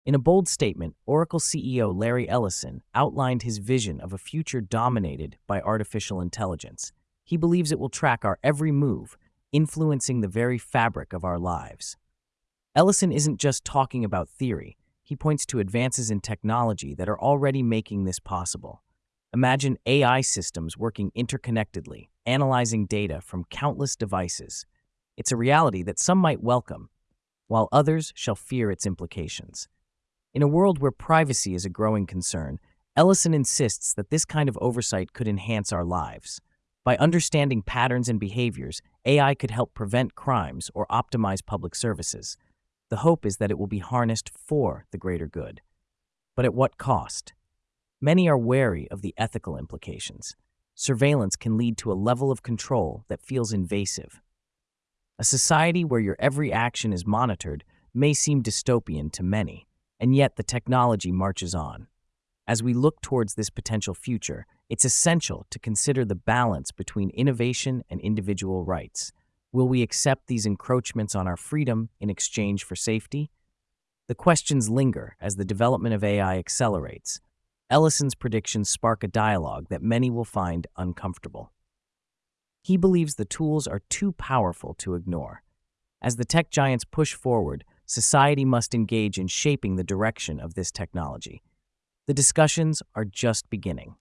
In a bold statement, Oracle CEO Larry Ellison outlined his vision of a future dominated by artificial intelligence. He believes it will track our every move, influencing the very fabric of our lives. Ellison isn't just talking about theory, he points to advances in technology that are already making this possible. Imagine AI systems working interconnectedly, analyzing data from countless devices. It's a reality that some might welcome, while others shall fear its implications. In a world where privacy is a growing concern, Ellison insists that this kind of oversight could enhance our lives. By understanding patterns and behaviors, AI could help prevent crimes or optimize public services. The hope is that it will be harnessed for the greater good. But at what cost? Many are wary of the ethical implications. Surveillance can lead to a level of control that feels invasive. A society where your every action is monitored may seem dystopian to many, and yet the technology marches on. As we look towards this potential future, it's essential to consider the balance between innovation and individual rights. Will we accept these encroachments on our freedom in exchange for safety? The questions linger as the development of AI accelerates. Ellison's predictions spark a dialogue that many will find uncomfortable. He believes the tools are too powerful to ignore. As the tech giants push forward, society must engage in shaping the direction of this technology. The discussions are just beginning.